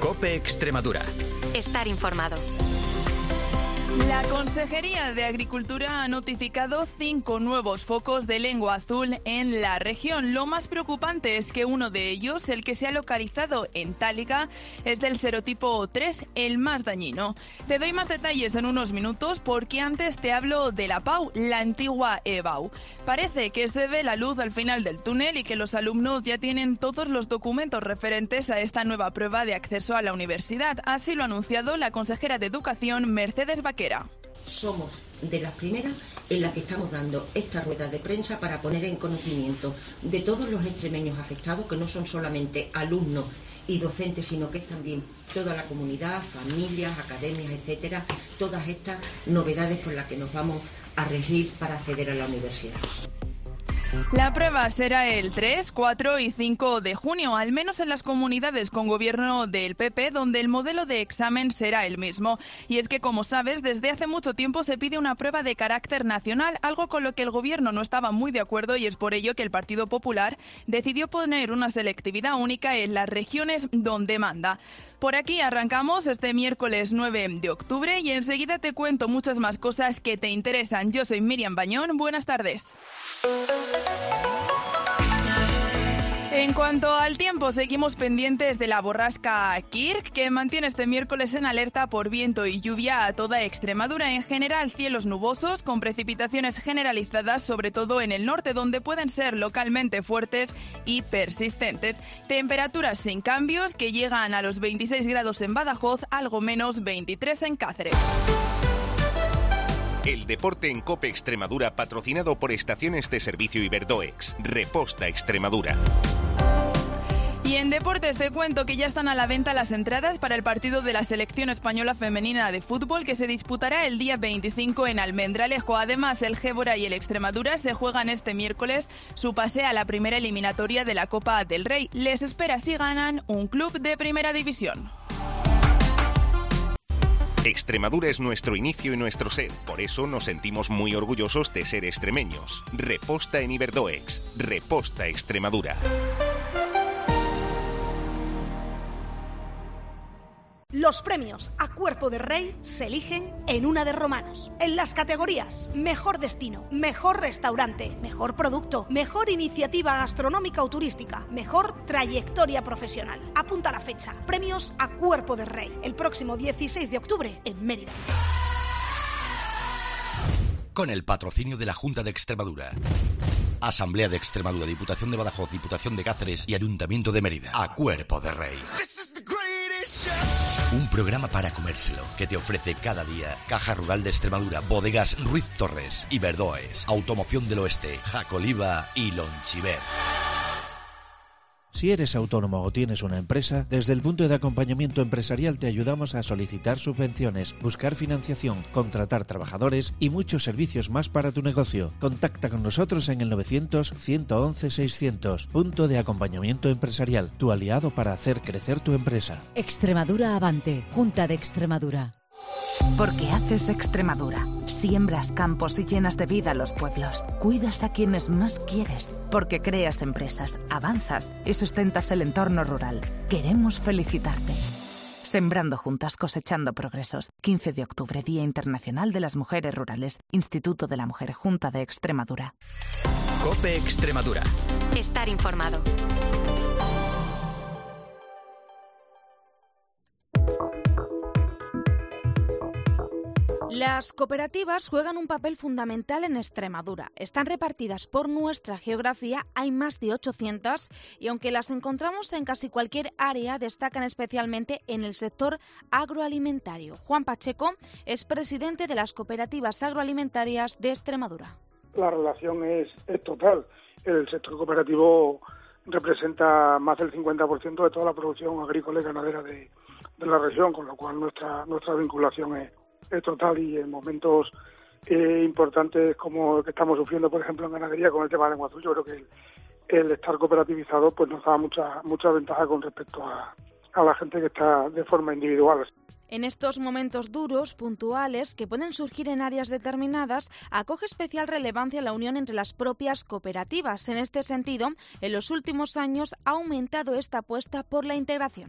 COPE Extremadura. Estar informado. La Consejería de Agricultura ha notificado 5 nuevos focos de lengua azul en la región. Lo más preocupante es que uno de ellos, el que se ha localizado en Táliga, es del serotipo 3, el más dañino. Te doy más detalles en unos minutos porque antes te hablo de la PAU, la antigua EBAU. Parece que se ve la luz al final del túnel y que los alumnos ya tienen todos los documentos referentes a esta nueva prueba de acceso a la universidad. Así lo ha anunciado la consejera de Educación, Mercedes Vaquera. Somos de las primeras en las que estamos dando esta rueda de prensa para poner en conocimiento de todos los extremeños afectados, que no son solamente alumnos y docentes, sino que es también toda la comunidad, familias, academias, etcétera, todas estas novedades con las que nos vamos a regir para acceder a la universidad. La prueba será el 3, 4 y 5 de junio, al menos en las comunidades con gobierno del PP, donde el modelo de examen será el mismo. Y es que, como sabes, desde hace mucho tiempo se pide una prueba de carácter nacional, algo con lo que el gobierno no estaba muy de acuerdo, y es por ello que el Partido Popular decidió poner una selectividad única en las regiones donde manda. Por aquí arrancamos este miércoles 9 de octubre y enseguida te cuento muchas más cosas que te interesan. Yo soy Miriam Bañón, buenas tardes. En cuanto al tiempo, seguimos pendientes de la borrasca Kirk, que mantiene este miércoles en alerta por viento y lluvia a toda Extremadura. En general, cielos nubosos, con precipitaciones generalizadas, sobre todo en el norte, donde pueden ser localmente fuertes y persistentes. Temperaturas sin cambios, que llegan a los 26 grados en Badajoz, algo menos 23 en Cáceres. El deporte en COPE Extremadura, patrocinado por Estaciones de Servicio Iberdoex. Reposta Extremadura. Y en deportes te cuento que ya están a la venta las entradas para el partido de la selección española femenina de fútbol, que se disputará el día 25 en Almendralejo. Además, el Gébora y el Extremadura se juegan este miércoles su pase a la primera eliminatoria de la Copa del Rey. Les espera, si ganan, un club de primera división. Extremadura es nuestro inicio y nuestro ser, por eso nos sentimos muy orgullosos de ser extremeños. Reposta en Iberdoex. Reposta Extremadura. Los premios a Cuerpo de Rey se eligen en Una de Romanos. En las categorías Mejor Destino, Mejor Restaurante, Mejor Producto, Mejor Iniciativa Gastronómica o Turística, Mejor Trayectoria Profesional. Apunta la fecha. Premios a Cuerpo de Rey, el próximo 16 de octubre en Mérida. Con el patrocinio de la Junta de Extremadura, Asamblea de Extremadura, Diputación de Badajoz, Diputación de Cáceres y Ayuntamiento de Mérida. A Cuerpo de Rey. Un programa para comérselo que te ofrece cada día Caja Rural de Extremadura, Bodegas Ruiz Torres, Iberdoes, Automoción del Oeste, Jacoliva y Lonchiver. Si eres autónomo o tienes una empresa, desde el punto de acompañamiento empresarial te ayudamos a solicitar subvenciones, buscar financiación, contratar trabajadores y muchos servicios más para tu negocio. Contacta con nosotros en el 900-111-600. Punto de acompañamiento empresarial, tu aliado para hacer crecer tu empresa. Extremadura Avante, Junta de Extremadura. Porque haces Extremadura. Siembras campos y llenas de vida los pueblos. Cuidas a quienes más quieres. Porque creas empresas, avanzas y sustentas el entorno rural. Queremos felicitarte. Sembrando juntas, cosechando progresos. 15 de octubre, Día Internacional de las Mujeres Rurales. Instituto de la Mujer, Junta de Extremadura. COPE Extremadura. Estar informado. Las cooperativas juegan un papel fundamental en Extremadura. Están repartidas por nuestra geografía, hay más de 800 y aunque las encontramos en casi cualquier área, destacan especialmente en el sector agroalimentario. Juan Pacheco es presidente de las cooperativas agroalimentarias de Extremadura. La relación es total. El sector cooperativo representa más del 50% de toda la producción agrícola y ganadera de la región, con lo cual nuestra vinculación es total, y en momentos importantes como el que estamos sufriendo, por ejemplo, en ganadería con el tema de lengua azul, yo creo que el estar cooperativizado pues nos da mucha ventaja con respecto a la gente que está de forma individual. En estos momentos duros, puntuales, que pueden surgir en áreas determinadas, acoge especial relevancia la unión entre las propias cooperativas. En este sentido, en los últimos años ha aumentado esta apuesta por la integración.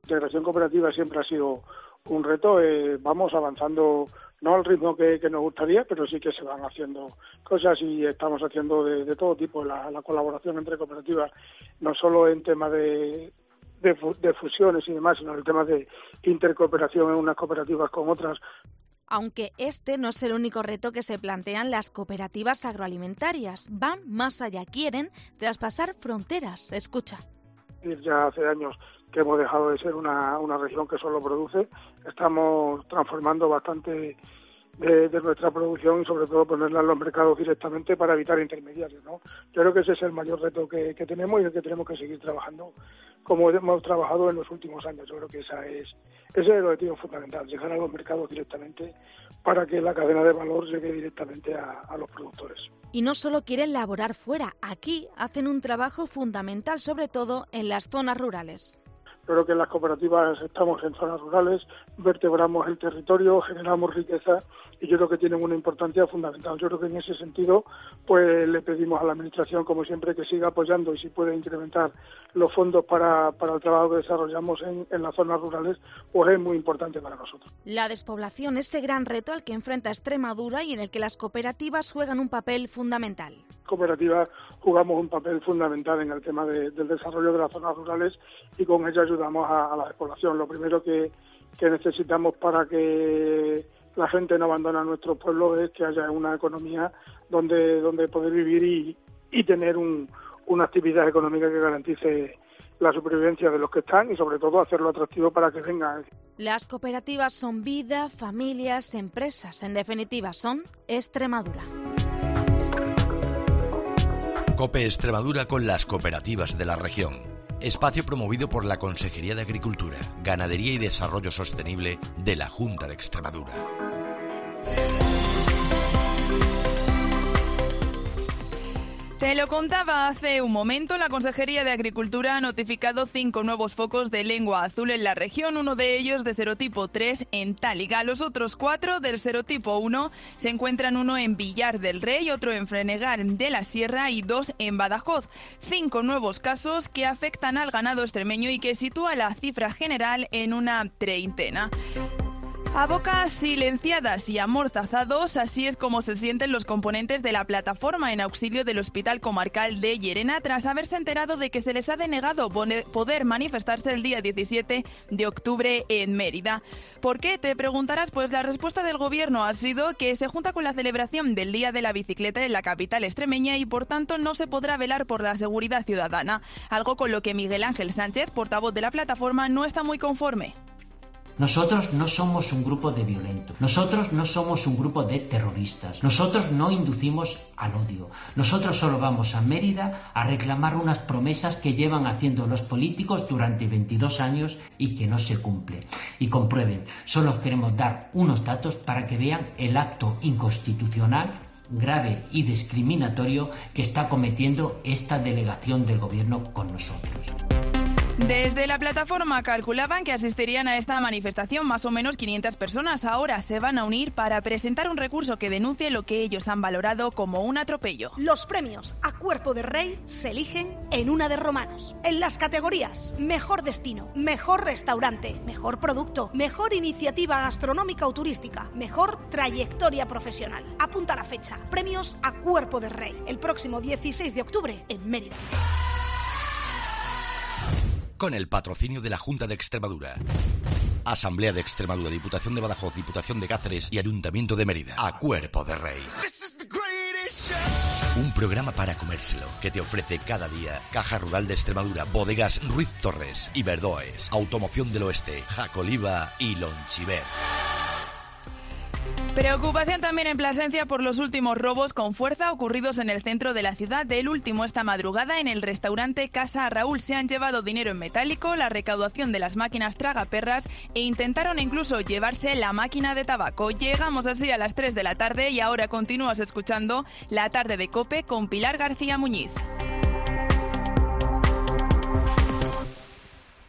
integración cooperativa siempre ha sido un reto. Vamos avanzando, no al ritmo que nos gustaría, pero sí que se van haciendo cosas y estamos haciendo de todo tipo la colaboración entre cooperativas, no solo en temas de fusiones y demás, sino en el tema de intercooperación en unas cooperativas con otras. Aunque este no es el único reto que se plantean las cooperativas agroalimentarias. Van más allá, quieren traspasar fronteras. Escucha. Ya hace años que hemos dejado de ser una región que solo produce. Estamos transformando bastante de nuestra producción y sobre todo ponerla en los mercados directamente para evitar intermediarios, ¿no? Yo creo que ese es el mayor reto que tenemos y el que tenemos que seguir trabajando como hemos trabajado en los últimos años. Yo creo que ese es el objetivo fundamental, llegar a los mercados directamente para que la cadena de valor llegue directamente a los productores. Y no solo quieren laborar fuera, aquí hacen un trabajo fundamental, sobre todo en las zonas rurales. Creo que en las cooperativas estamos en zonas rurales, vertebramos el territorio, generamos riqueza y yo creo que tienen una importancia fundamental. Yo creo que en ese sentido pues le pedimos a la Administración, como siempre, que siga apoyando y si puede incrementar los fondos para el trabajo que desarrollamos en las zonas rurales, pues es muy importante para nosotros. La despoblación, ese gran reto al que enfrenta Extremadura y en el que las cooperativas juegan un papel fundamental. Cooperativas jugamos un papel fundamental en el tema del desarrollo de las zonas rurales y con ello ayudamos a la despoblación. Lo primero que necesitamos para que la gente no abandone nuestros pueblos es que haya una economía donde poder vivir y tener una actividad económica que garantice la supervivencia de los que están y sobre todo hacerlo atractivo para que vengan. Las cooperativas son vida, familias, empresas. En definitiva, son Extremadura. COPE Extremadura con las cooperativas de la región. Espacio promovido por la Consejería de Agricultura, Ganadería y Desarrollo Sostenible de la Junta de Extremadura. Te lo contaba hace un momento, la Consejería de Agricultura ha notificado 5 nuevos focos de lengua azul en la región, uno de ellos de serotipo 3 en Táliga. Los otros 4 del serotipo 1 se encuentran, uno en Villar del Rey, otro en Frenegal de la Sierra y 2 en Badajoz. 5 nuevos casos que afectan al ganado extremeño y que sitúa la cifra general en una 30. A bocas silenciadas y amordazados, así es como se sienten los componentes de la plataforma en auxilio del Hospital Comarcal de Llerena tras haberse enterado de que se les ha denegado poder manifestarse el día 17 de octubre en Mérida. ¿Por qué? Te preguntarás. Pues la respuesta del Gobierno ha sido que se junta con la celebración del Día de la Bicicleta en la capital extremeña y por tanto no se podrá velar por la seguridad ciudadana, algo con lo que Miguel Ángel Sánchez, portavoz de la plataforma, no está muy conforme. Nosotros no somos un grupo de violentos, nosotros no somos un grupo de terroristas, nosotros no inducimos al odio, nosotros solo vamos a Mérida a reclamar unas promesas que llevan haciendo los políticos durante 22 años y que no se cumplen. Y comprueben, solo queremos dar unos datos para que vean el acto inconstitucional, grave y discriminatorio que está cometiendo esta delegación del Gobierno con nosotros. Desde la plataforma calculaban que asistirían a esta manifestación más o menos 500 personas. Ahora se van a unir para presentar un recurso que denuncie lo que ellos han valorado como un atropello. Los premios a Cuerpo de Rey se eligen en una de Romanos. En las categorías Mejor Destino, Mejor Restaurante, Mejor Producto, Mejor Iniciativa Gastronómica o Turística, Mejor Trayectoria Profesional. Apunta la fecha. Premios a Cuerpo de Rey. El próximo 16 de octubre en Mérida. Con el patrocinio de la Junta de Extremadura, Asamblea de Extremadura, Diputación de Badajoz, Diputación de Cáceres y Ayuntamiento de Mérida. A Cuerpo de Rey. Un programa para comérselo que te ofrece cada día Caja Rural de Extremadura, Bodegas Ruiz Torres y Verdoes, Automoción del Oeste, Jacoliva y Lonchiver. Preocupación también en Plasencia por los últimos robos con fuerza ocurridos en el centro de la ciudad. El último esta madrugada en el restaurante Casa Raúl. Se han llevado dinero en metálico, la recaudación de las máquinas tragaperras e intentaron incluso llevarse la máquina de tabaco. Llegamos así a las 3 de la tarde y ahora continúas escuchando La Tarde de COPE con Pilar García Muñiz.